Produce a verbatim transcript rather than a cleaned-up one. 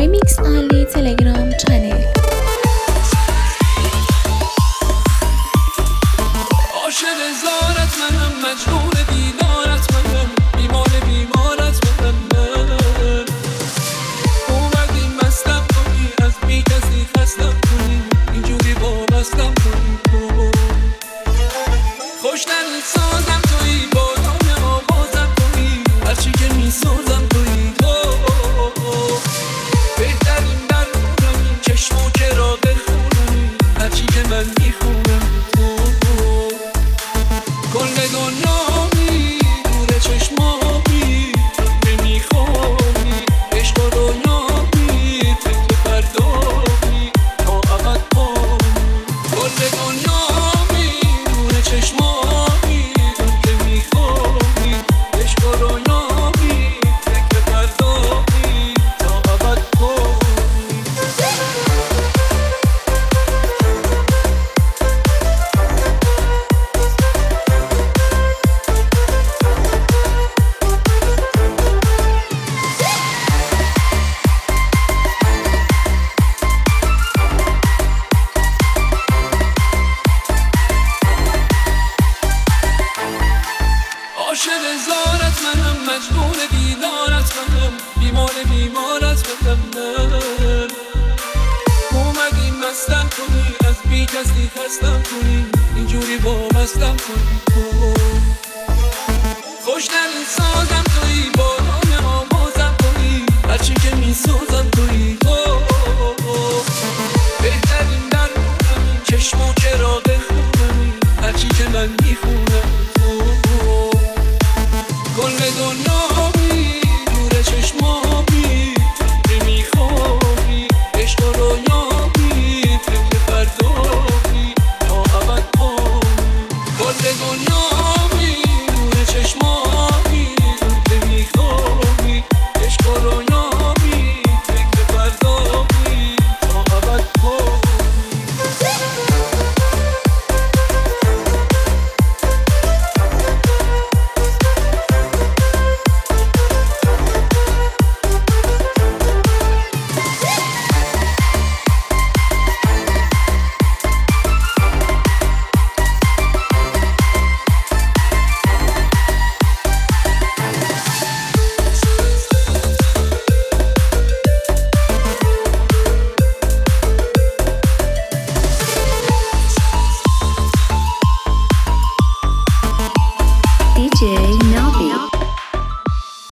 Remix only Telegram channel. عاشق زارت منم، مجنون دیدارت منم، بیمار بیمارت منم. من اومدی مستم کنی، از بی کسی خستم کنی، اینجوری وابستم کنی. خوشترین سازم تویی، بادام آوازم تویی، هرچی که میسازم تویی. تو بهترین درمونمی، چشم و چراغ خونمی، هرچی که من میخونم. تو کل دنیامی، نور چشمامی، نمیخوابی، عشق و رویامی، فکر فردامی، تا ابد پامی. کل دنیامی، نور چشمامی، نمیخوابی، عشق و رویامی، فکر فردامی، تا ابد پامی. عاشق زارت منم، مجنون دیدارت منم، بیمار بیمارت منم. من اومدی مستم کنی، از بی کسی خستم کنی، اینجوری وابستم کنی. تو خوشترین سازم